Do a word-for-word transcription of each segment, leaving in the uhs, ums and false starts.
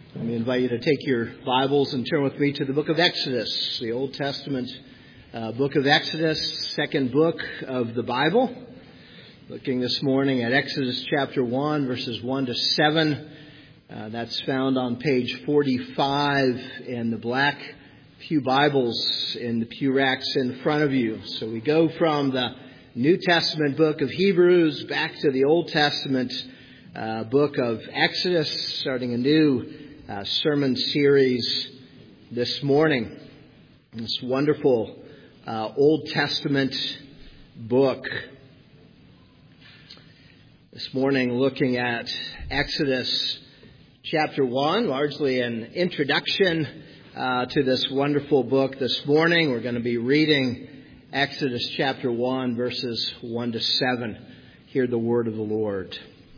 Let me invite you to take your Bibles and turn with me to the book of Exodus, the Old Testament uh, book of Exodus, second book of the Bible. Looking this morning at Exodus chapter one, verses one to seven. Uh, that's found on page forty-five in the black pew Bibles in the pew racks in front of you. So we go from the New Testament book of Hebrews back to the Old Testament uh, book of Exodus, starting a new uh, sermon series this morning. This wonderful uh, Old Testament book. This morning looking at Exodus chapter one, largely an introduction uh, to this wonderful book. This morning we're going to be reading Exodus chapter one, verses one to seven. Hear the word of the Lord.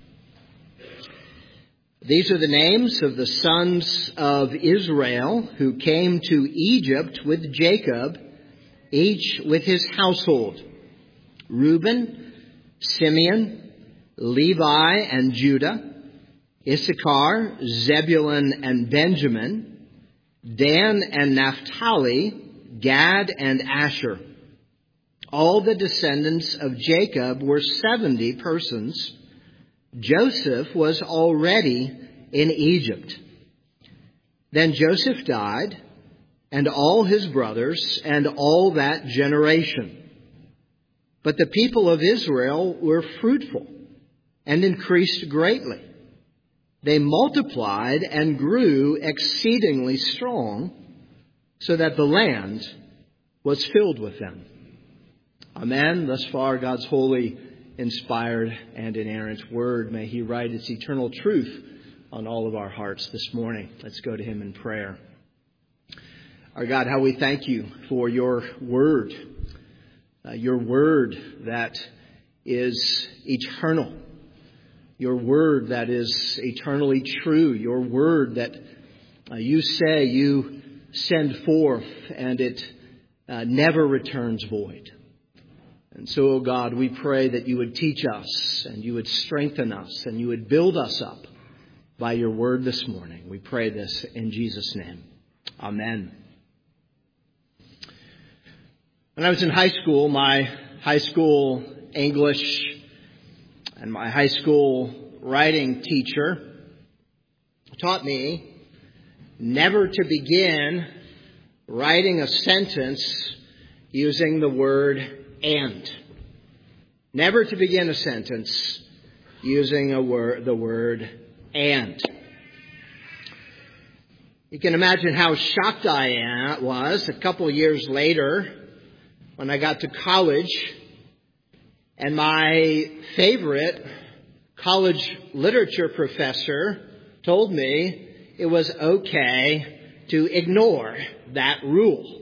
These are the names of the sons of Israel who came to Egypt with Jacob, each with his household: Reuben, Simeon, Levi and Judah, Issachar, Zebulun and Benjamin, Dan and Naphtali, Gad and Asher. All the descendants of Jacob were seventy persons. Joseph was already in Egypt. Then Joseph died, and all his brothers, and all that generation. But the people of Israel were fruitful and increased greatly. They multiplied and grew exceedingly strong, so that the land was filled with them. Amen. Thus far, God's holy, inspired, and inerrant word. May He write its eternal truth on all of our hearts this morning. Let's go to Him in prayer. Our God, how we thank You for Your word, uh, Your word that is eternal, Your word that is eternally true, Your word that uh, You say You send forth and it uh, never returns void. And so, O God, we pray that You would teach us and You would strengthen us and You would build us up by Your word this morning. We pray this in Jesus' name. Amen. When I was in high school, my high school English and my high school writing teacher taught me never to begin writing a sentence using the word and. Never to begin a sentence using a word, the word and. You can imagine how shocked I was a couple of years later when I got to college and my favorite college literature professor told me it was okay to ignore that rule.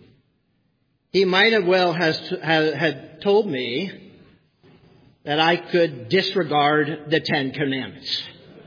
He might have well has had told me that I could disregard the Ten Commandments.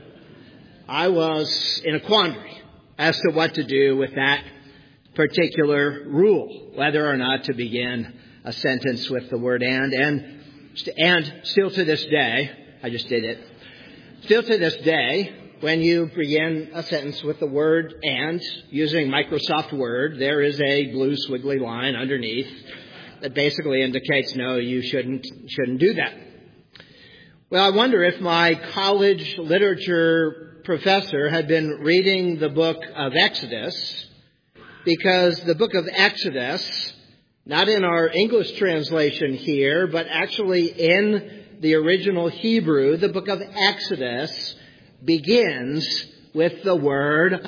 I was in a quandary as to what to do with that particular rule, whether or not to begin a sentence with the word and. And, and still to this day, I just did it, still to this day, when you begin a sentence with the word and using Microsoft Word, there is a blue squiggly line underneath that basically indicates, no, you shouldn't, shouldn't do that. Well, I wonder if my college literature professor had been reading the book of Exodus, because the book of Exodus, not in our English translation here, but actually in the original Hebrew, the book of Exodus begins with the word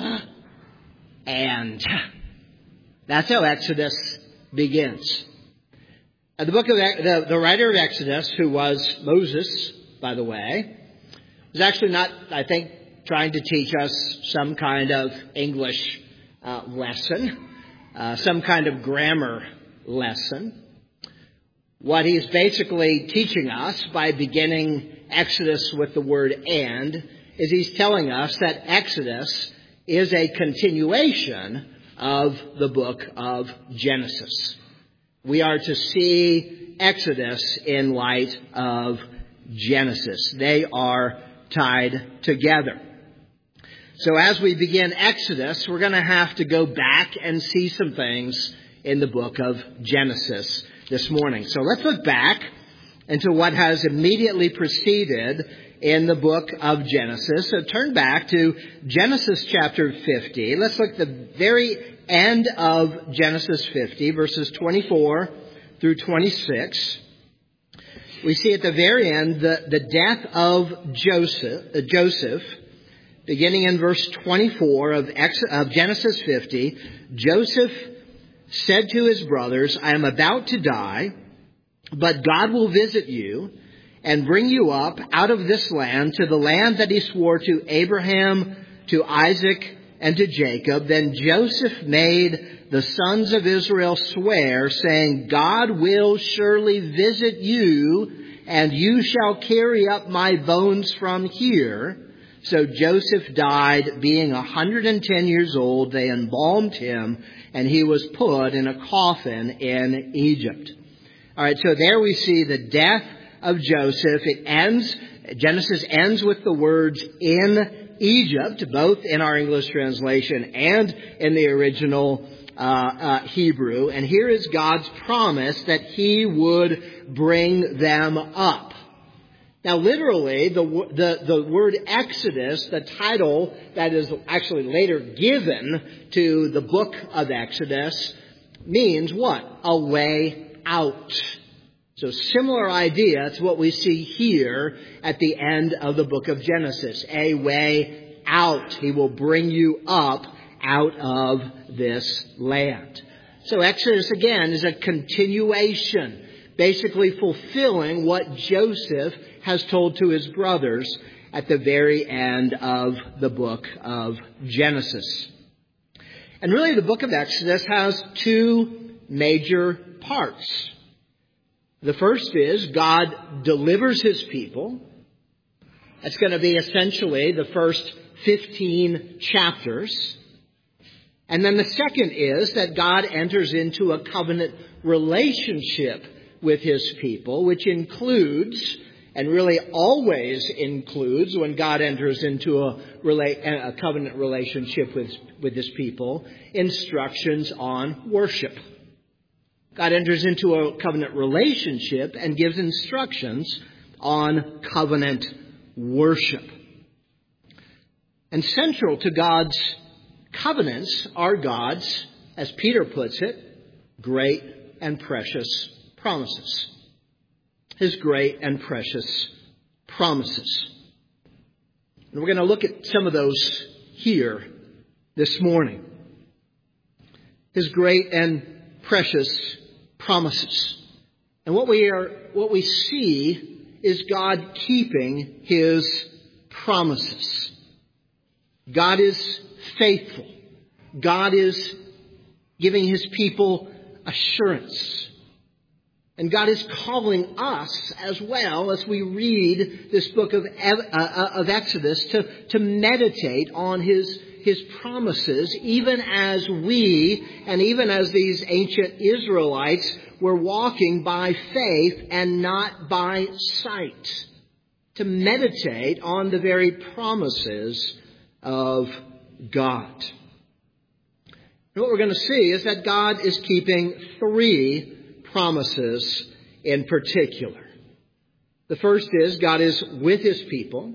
and. That's how Exodus begins. And the book of the, the writer of Exodus, who was Moses, by the way, was actually not, I think, trying to teach us some kind of English uh, lesson, uh, some kind of grammar lesson. What he's basically teaching us by beginning Exodus with the word and is he's telling us that Exodus is a continuation of the book of Genesis. We are to see Exodus in light of Genesis. They are tied together. So as we begin Exodus, we're going to have to go back and see some things in the book of Genesis this morning. So let's look back into what has immediately preceded in the book of Genesis. So turn back to Genesis chapter fifty. Let's look at the very end of Genesis fifty, verses twenty-four through twenty-six. We see at the very end the, the death of Joseph, uh, Joseph, beginning in verse twenty-four of, Ex- of Genesis fifty. Joseph said to his brothers, I am about to die, but God will visit you and bring you up out of this land to the land that he swore to Abraham, to Isaac, and to Jacob. Then Joseph made the sons of Israel swear, saying, God will surely visit you, and you shall carry up my bones from here. So Joseph died, being one hundred ten years old. They embalmed him, and he was put in a coffin in Egypt. All right, so there we see the death of Joseph. It ends, Genesis ends with the words in Egypt, both in our English translation and in the original uh, uh, Hebrew. And here is God's promise that he would bring them up. Now, literally, the, the, the word Exodus, the title that is actually later given to the book of Exodus, means what? A way out. So similar idea to what we see here at the end of the book of Genesis. A way out. He will bring you up out of this land. So Exodus, again, is a continuation, basically fulfilling what Joseph has told to his brothers at the very end of the book of Genesis. And really, the book of Exodus has two major parts. The first is God delivers his people. That's going to be essentially the first fifteen chapters. And then the second is that God enters into a covenant relationship with his people, which includes, and really always includes, when God enters into a, rela- a covenant relationship with, with his people, instructions on worship. God enters into a covenant relationship and gives instructions on covenant worship. And central to God's covenants are God's, as Peter puts it, great and precious promises. His great and precious promises. And we're going to look at some of those here this morning. His great and precious promises. And what we are, what we see is God keeping his promises. God is faithful. God is giving his people assurance. And God is calling us as well, as we read this book of, of Exodus, to, to meditate on his, his promises, even as we, and even as these ancient Israelites, were walking by faith and not by sight. To meditate on the very promises of God. And what we're going to see is that God is keeping three promises in particular. The first is God is with his people.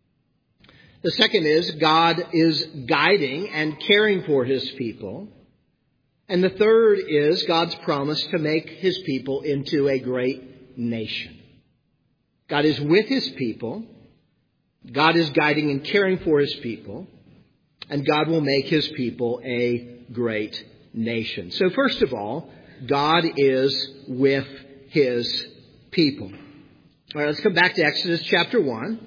The second is God is guiding and caring for his people. And the third is God's promise to make his people into a great nation. God is with his people. God is guiding and caring for his people. And God will make his people a great nation. So first of all, God is with his people. All right, let's come back to Exodus chapter one.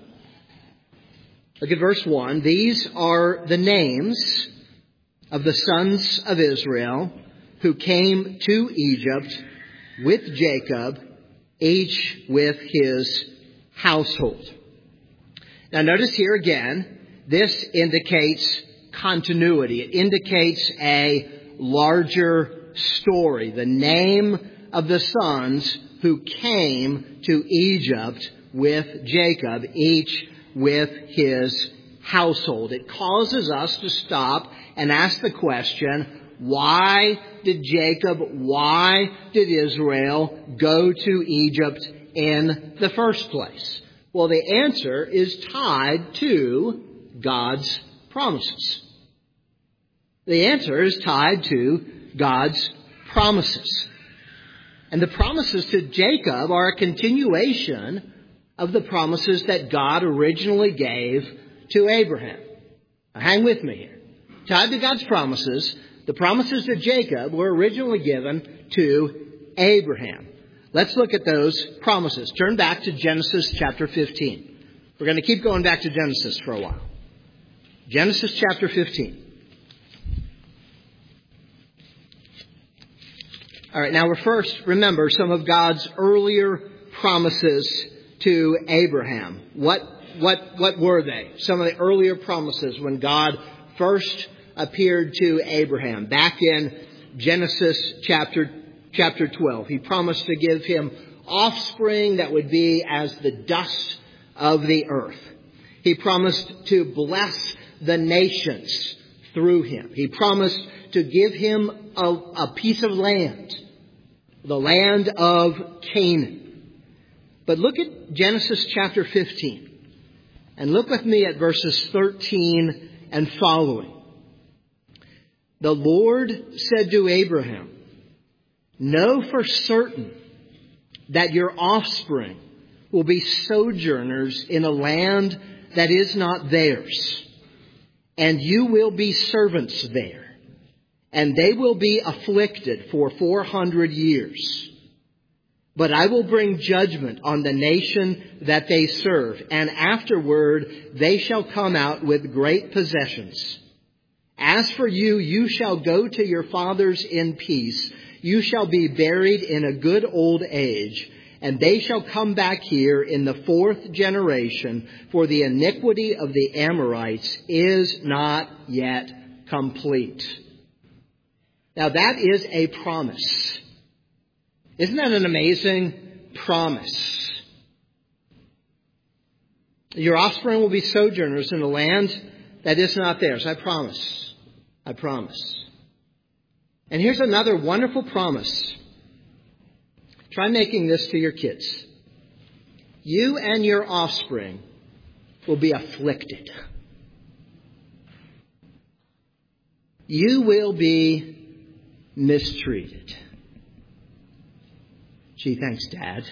Look at verse one. These are the names of the sons of Israel who came to Egypt with Jacob, each with his household. Now notice here again, this indicates continuity. It indicates a larger story. The name of the sons who came to Egypt with Jacob, each with his household. It causes us to stop and ask the question, why did Jacob, why did Israel go to Egypt in the first place? Well, the answer is tied to God's promises. The answer is tied to God's promises. And the promises to Jacob are a continuation of the promises that God originally gave to Abraham. Now, hang with me here. Tied to God's promises, the promises to Jacob were originally given to Abraham. Let's look at those promises. Turn back to Genesis chapter fifteen. We're going to keep going back to Genesis for a while. Genesis chapter fifteen. All right, now we're first remember some of God's earlier promises to Abraham. What what what were they? Some of the earlier promises when God first appeared to Abraham. Back in Genesis chapter chapter twelve, he promised to give him offspring that would be as the dust of the earth. He promised to bless the nations through him. He promised to give him a, a piece of land, the land of Canaan. But look at Genesis chapter fifteen. And look with me at verses thirteen and following. The Lord said to Abraham, know for certain that your offspring will be sojourners in a land that is not theirs, and you will be servants there, and they will be afflicted for four hundred years. But I will bring judgment on the nation that they serve, and afterward they shall come out with great possessions. As for you, you shall go to your fathers in peace. You shall be buried in a good old age, and they shall come back here in the fourth generation, for the iniquity of the Amorites is not yet complete. Now that is a promise. Isn't that an amazing promise? Your offspring will be sojourners in a land that is not theirs. I promise. I promise. And here's another wonderful promise. Try making this to your kids. You and your offspring will be afflicted. You will be mistreated. Gee, thanks, Dad.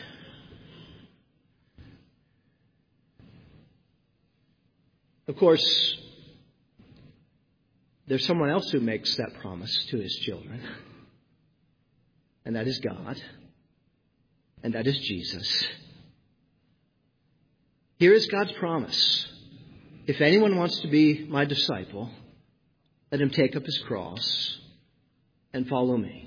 Of course, there's someone else who makes that promise to his children. And that is God. And that is Jesus. Here is God's promise. If anyone wants to be my disciple, let him take up his cross and follow me.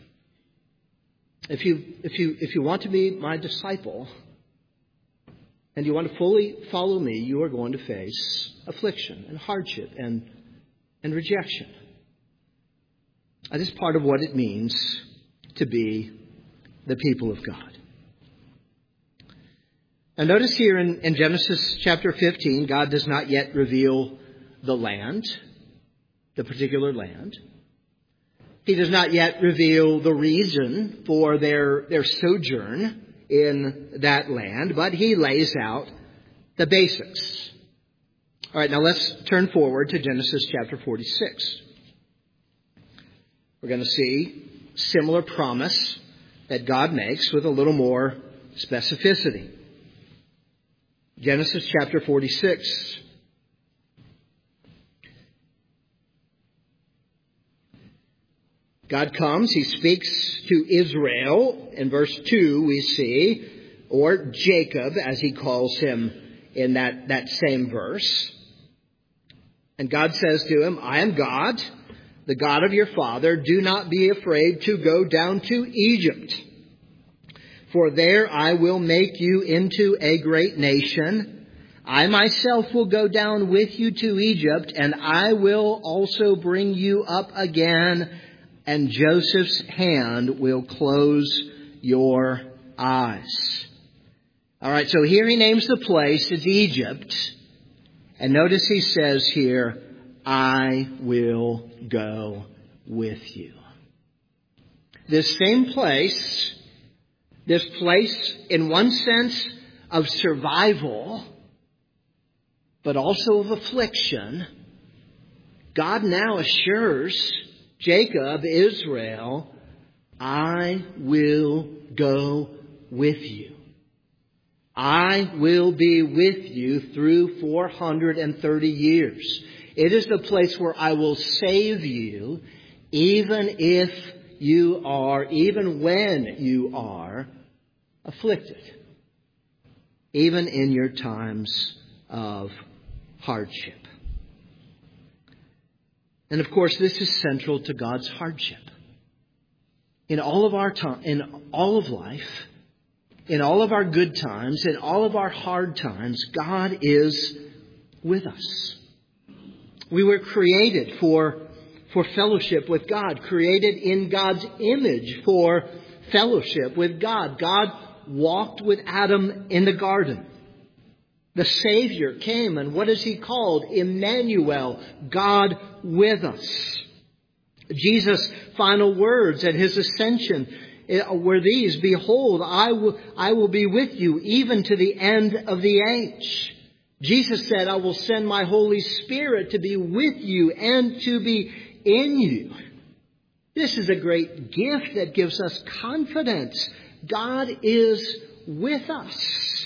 If you, if you, if you want to be my disciple and you want to fully follow me, you are going to face affliction and hardship and, and rejection. That is part of what it means to be the people of God. Now notice here in, in Genesis chapter fifteen, God does not yet reveal the land, the particular land. He does not yet reveal the reason for their, their sojourn in that land, but he lays out the basics. All right, now let's turn forward to Genesis chapter forty-six. We're going to see similar promise that God makes with a little more specificity. Genesis chapter forty-six. God comes, he speaks to Israel. In verse two we see, or Jacob as he calls him in that, that same verse. And God says to him, I am God, the God of your father. Do not be afraid to go down to Egypt. For there I will make you into a great nation. I myself will go down with you to Egypt, and I will also bring you up again, and Joseph's hand will close your eyes. All right, so here he names the place as Egypt. And notice he says here, I will go with you. This same place, this place in one sense of survival, but also of affliction, God now assures Jacob, Israel, I will go with you. I will be with you through four hundred thirty years. It is the place where I will save you, even if you are, even when you are afflicted. Even in your times of hardship. And of course, this is central to God's hardship. In all of our time, in all of life, in all of our good times, in all of our hard times, God is with us. We were created for, for fellowship with God, created in God's image for fellowship with God. God walked with Adam in the garden. The Savior came, and what is He called? Emmanuel, God with us. Jesus' final words at His ascension were these, behold, I will, I will be with you even to the end of the age. Jesus said, I will send my Holy Spirit to be with you and to be in you. This is a great gift that gives us confidence. God is with us.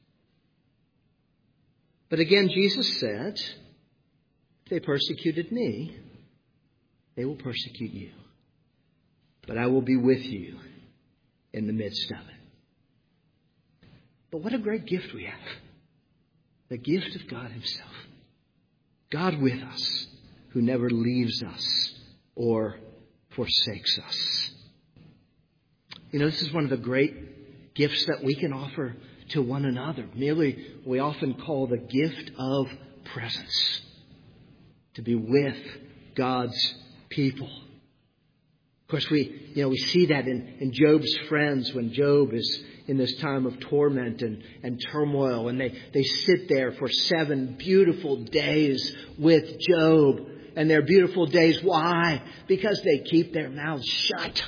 But again, Jesus said, if they persecuted me, they will persecute you. But I will be with you in the midst of it. But what a great gift we have. The gift of God Himself. God with us, who never leaves us or forsakes us. You know, this is one of the great gifts that we can offer to one another. Merely, we often call the gift of presence. To be with God's people. Of course, we, you know, we see that in, in Job's friends when Job is in this time of torment and, and turmoil. And they, they sit there for seven beautiful days with Job. And they're beautiful days. Why? Because they keep their mouths shut.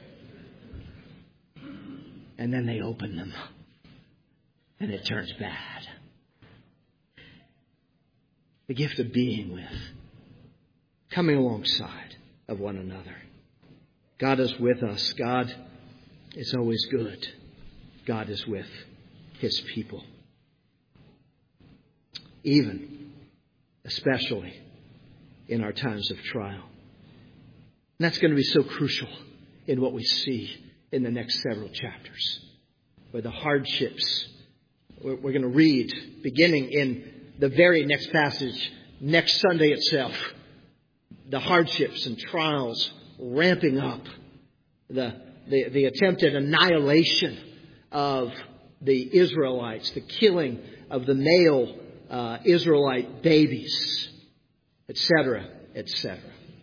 And then they open them. And it turns bad. The gift of being with. Coming alongside of one another. God is with us. God is always good. God is with His people. Even, especially, in our times of trial. And that's going to be so crucial in what we see in the next several chapters. Where the hardships, we're, we're going to read, beginning in the very next passage, next Sunday itself. The hardships and trials ramping up. The, the, the attempted annihilation of the Israelites. The killing of the male uh, Israelite babies. Etc. Etc.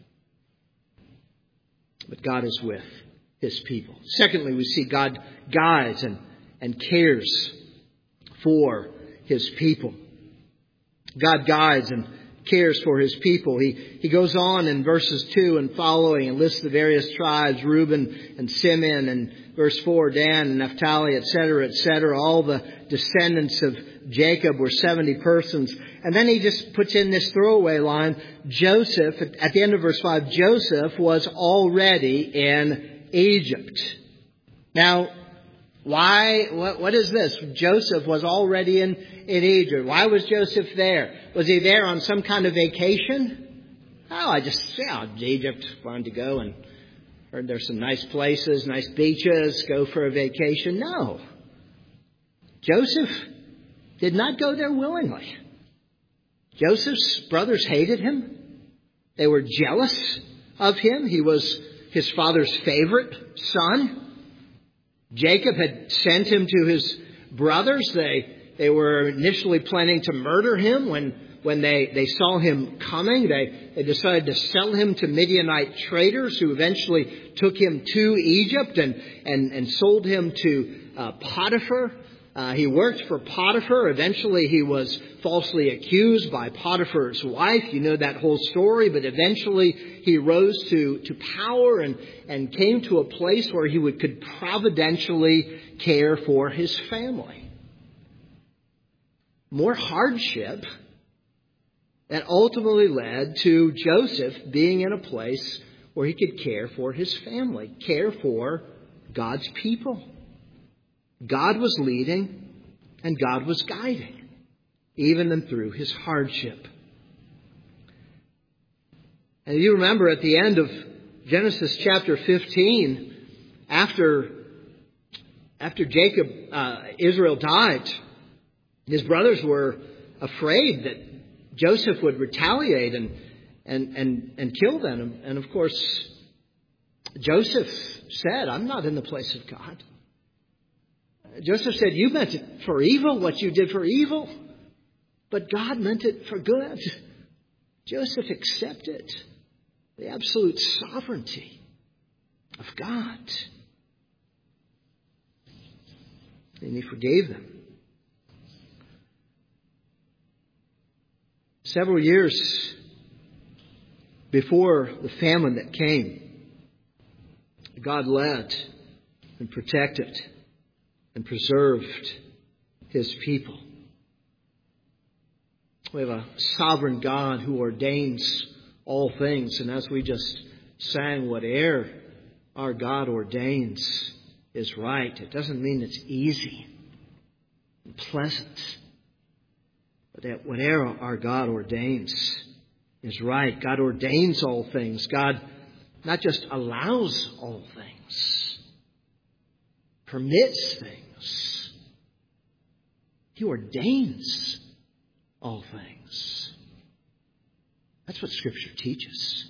But God is with His people. Secondly, we see God guides and, and cares for His people. God guides and cares for His people. He, he goes on in verses two and following and lists the various tribes, Reuben and Simeon, and verse four, Dan and Naphtali, et cetera, et cetera. All the descendants of Jacob were seventy persons. And then he just puts in this throwaway line, Joseph, at the end of verse five, Joseph was already in Egypt. Now, why, what, what is this? Joseph was already in, in Egypt. Why was Joseph there? Was he there on some kind of vacation? Oh, I just, yeah, Egypt, wanted to go and heard there's some nice places, nice beaches, go for a vacation. No. Joseph did not go there willingly. Joseph's brothers hated him. They were jealous of him. He was his father's favorite son. Jacob had sent him to his brothers. They they were initially planning to murder him when, when they, they saw him coming. They, they decided to sell him to Midianite traders who eventually took him to Egypt and, and, and sold him to uh, Potiphar, uh, Uh, he worked for Potiphar. Eventually he was falsely accused by Potiphar's wife. You know that whole story. But eventually he rose to, to power and, and came to a place where he would, could providentially care for his family. More hardship that ultimately led to Joseph being in a place where he could care for his family, care for God's people. God was leading and God was guiding, even and through his hardship. And you remember at the end of Genesis chapter fifteen, after, after Jacob, uh, Israel died, his brothers were afraid that Joseph would retaliate and, and, and, and kill them. And of course, Joseph said, I'm not in the place of God. Joseph said, you meant it for evil, what you did for evil, but God meant it for good. Joseph accepted the absolute sovereignty of God. And he forgave them. Several years before the famine that came, God led and protected and preserved his people. We have a sovereign God who ordains all things. And as we just sang, whatever our God ordains is right. It doesn't mean it's easy and pleasant. But that whatever our God ordains is right. God ordains all things. God not just allows all things, permits things. He ordains all things. That's what Scripture teaches.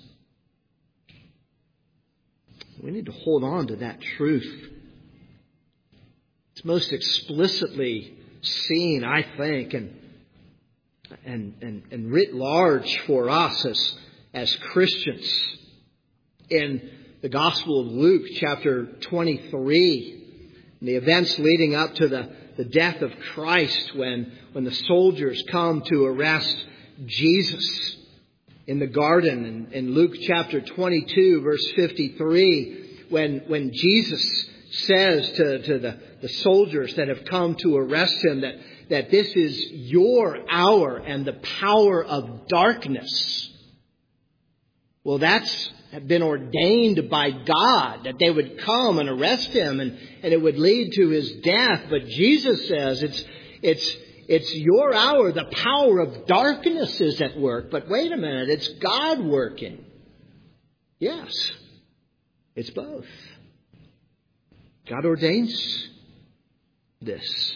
We need to hold on to that truth. It's most explicitly seen, I think, and and, and, and writ large for us as, as Christians in the Gospel of Luke, chapter twenty-three, and the events leading up to the, the death of Christ when, when the soldiers come to arrest Jesus in the garden. In, in Luke chapter twenty-two, verse fifty-three, when, when Jesus says to, to the, the soldiers that have come to arrest him that, that this is your hour and the power of darkness. Well, that's been ordained by God, that they would come and arrest him and, and it would lead to his death. But Jesus says it's, it's, it's your hour. The power of darkness is at work. But wait a minute, it's God working. Yes, it's both. God ordains this.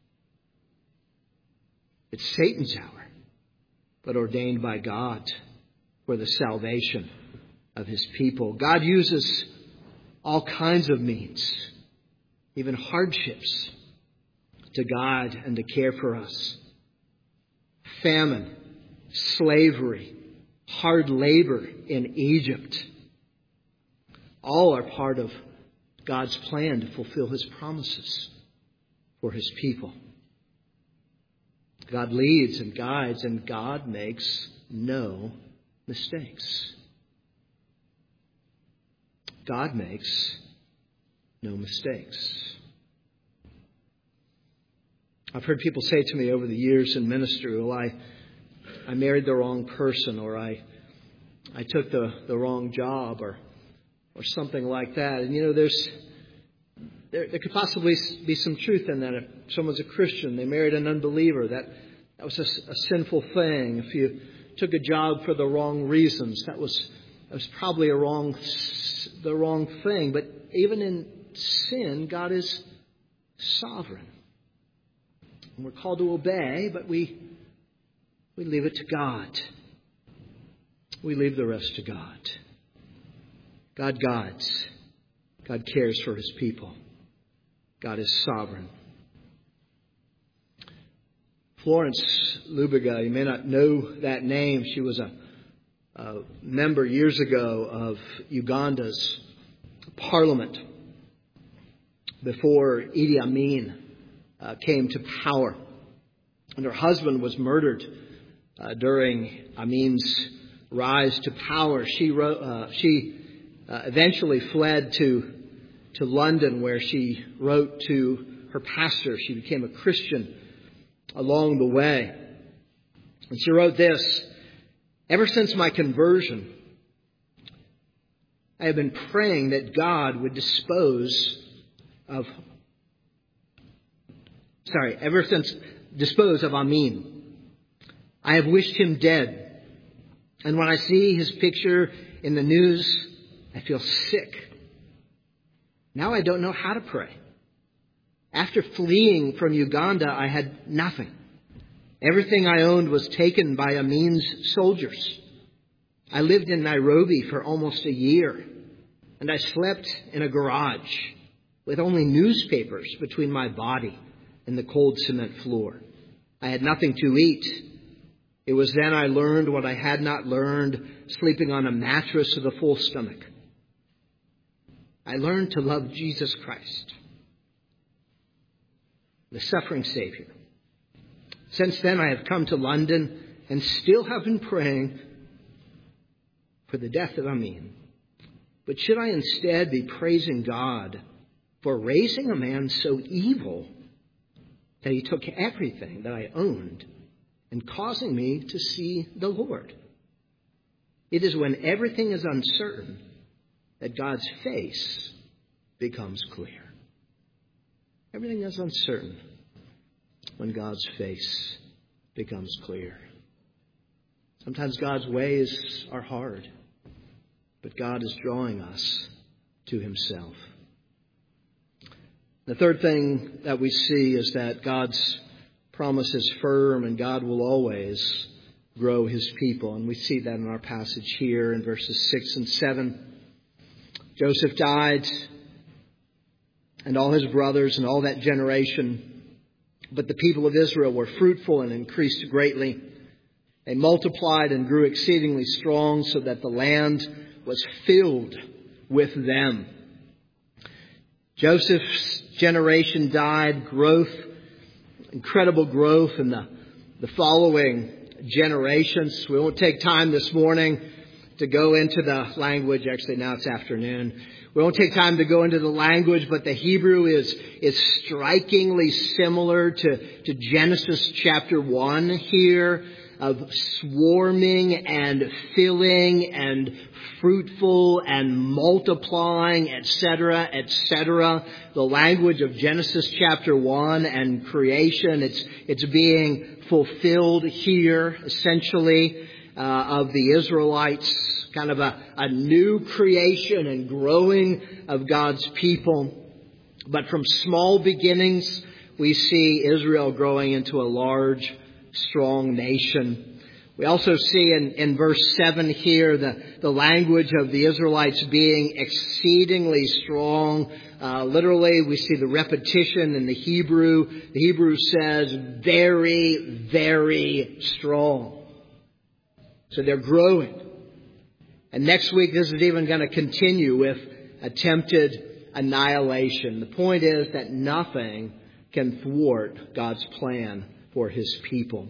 It's Satan's hour, but ordained by God for the salvation of his people. God uses all kinds of means, even hardships, to guide and to care for us. Famine, slavery, hard labor in Egypt, all are part of God's plan to fulfill his promises for his people. God leads and guides, and God makes no mistakes. God makes no mistakes. I've heard people say to me over the years in ministry, well, I, I married the wrong person, or I, I took the, the wrong job, or, or something like that. And you know, there's, there, there could possibly be some truth in that. If someone's a Christian, they married an unbeliever, that, that was a, a sinful thing. If you took a job for the wrong reasons, that was, that was probably a wrong, the wrong thing. But even in sin, God is sovereign. And we're called to obey, but we we leave it to God. We leave the rest to God. God guides. God cares for his people. God is sovereign. Florence Lubiga, you may not know that name. She was a, a member years ago of Uganda's parliament before Idi Amin uh, came to power. And her husband was murdered uh, during Amin's rise to power. She wrote, uh, she uh, eventually fled to to London, where she wrote to her pastor. She became a Christian along the way. And she wrote this: "Ever since my conversion, I have been praying that God would dispose of, sorry, ever since, dispose of Amin. I have wished him dead. And when I see his picture in the news, I feel sick. Now I don't know how to pray. After fleeing from Uganda, I had nothing. Everything I owned was taken by Amin's soldiers. I lived in Nairobi for almost a year, and I slept in a garage with only newspapers between my body and the cold cement floor. I had nothing to eat. It was then I learned what I had not learned, sleeping on a mattress with a full stomach. I learned to love Jesus Christ, the suffering Savior. Since then, I have come to London and still have been praying for the death of Amin. But should I instead be praising God for raising a man so evil that he took everything that I owned and causing me to see the Lord? It is when everything is uncertain that God's face becomes clear. Everything is uncertain when God's face becomes clear. Sometimes God's ways are hard, but God is drawing us to himself. The third thing that we see is that God's promise is firm and God will always grow his people. And we see that in our passage here in verses six and seven. Joseph died, and all his brothers and all that generation. But the people of Israel were fruitful and increased greatly. They multiplied and grew exceedingly strong, so that the land was filled with them. Joseph's generation died. Growth, incredible growth in the, the following generations. We won't take time this morning to go into the language. Actually, now it's afternoon. We won't take time to go into the language, but the Hebrew is, is strikingly similar to, to Genesis chapter one here, of swarming and filling and fruitful and multiplying, et cetera, et cetera. The language of Genesis chapter one and creation, it's, it's being fulfilled here, essentially. Uh, of the Israelites, kind of a, a new creation and growing of God's people. But from small beginnings, we see Israel growing into a large, strong nation. We also see in, in verse seven here the, the language of the Israelites being exceedingly strong. Uh, literally, we see the repetition in the Hebrew. The Hebrew says, very, very strong. So they're growing. And next week, this is even going to continue with attempted annihilation. The point is that nothing can thwart God's plan for his people.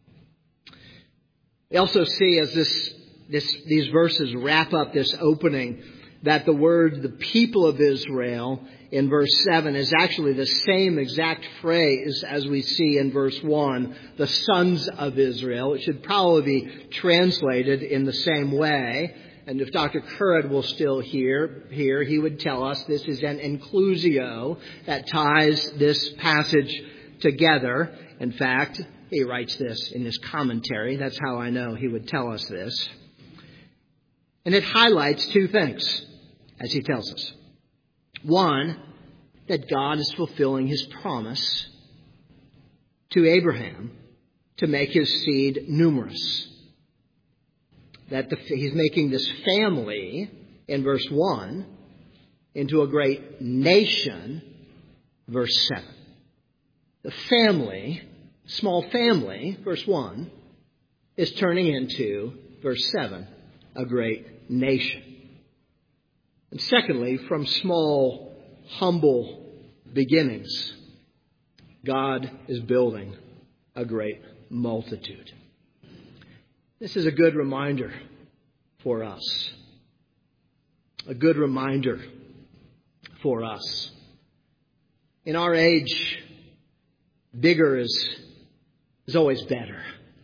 We also see as this, this, these verses wrap up this opening that the word, the people of Israel, in verse seven is actually the same exact phrase as we see in verse one, the sons of Israel. It should probably be translated in the same way. And if Doctor Currid will still hear here, he would tell us this is an inclusio that ties this passage together. In fact, he writes this in his commentary. That's how I know he would tell us this. And it highlights two things, as he tells us. One, that God is fulfilling his promise to Abraham to make his seed numerous. That the, he's making this family, in verse one, into a great nation, verse seven. The family, small family, verse one, is turning into, verse seven, a great nation. And secondly, from small, humble beginnings, God is building a great multitude. This is a good reminder for us. A good reminder for us. In our age, bigger is, is always better.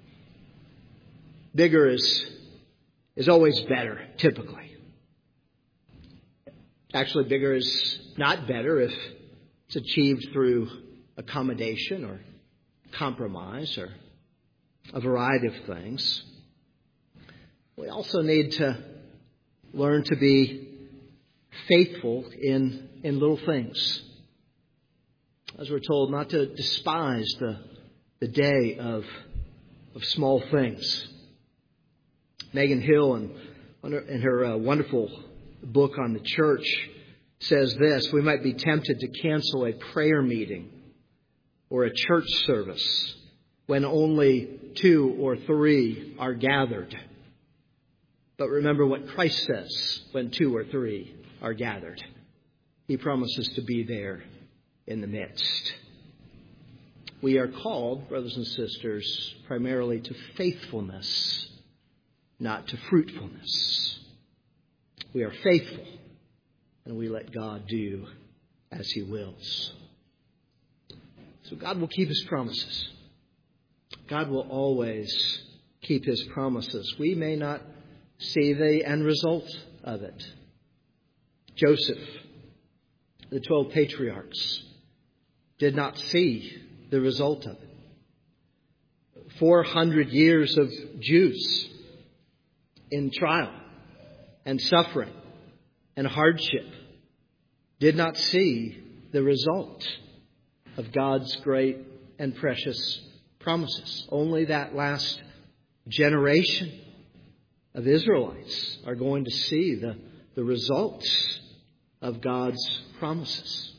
Bigger is, is always better, typically. Actually, bigger is not better if it's achieved through accommodation or compromise or a variety of things. We also need to learn to be faithful in, in little things. As we're told, not to despise the, the day of, of small things. Megan Hill, in, in her uh, wonderful book on the church, says this: we might be tempted to cancel a prayer meeting or a church service when only two or three are gathered. But remember what Christ says when two or three are gathered. He promises to be there in the midst. We are called, brothers and sisters, primarily to faithfulness, not to fruitfulness. We are faithful, and we let God do as He wills. So God will keep His promises. God will always keep His promises. We may not see the end result of it. Joseph, the twelve patriarchs, did not see the result of it. Four hundred years of Jews in trial and suffering and hardship did not see the result of God's great and precious promises. Only that last generation of Israelites are going to see the, the results of God's promises.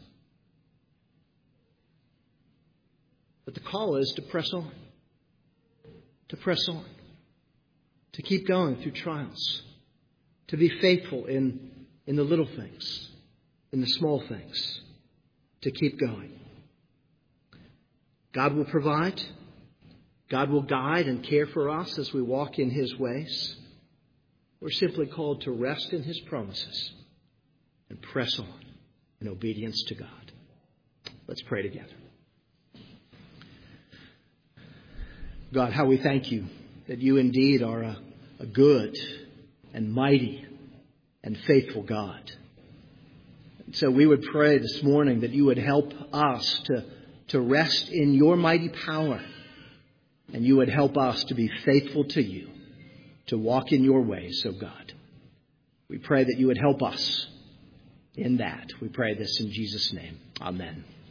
But the call is to press on. To press on. To keep going through trials. To be faithful in, in the little things. In the small things. To keep going. God will provide. God will guide and care for us as we walk in His ways. We're simply called to rest in His promises and press on in obedience to God. Let's pray together. God, how we thank You that You indeed are a, a good and mighty and faithful God. And so we would pray this morning that You would help us to, to rest in Your mighty power, and You would help us to be faithful to You, to walk in Your ways, oh God. We pray that You would help us in that. We pray this in Jesus' name. Amen.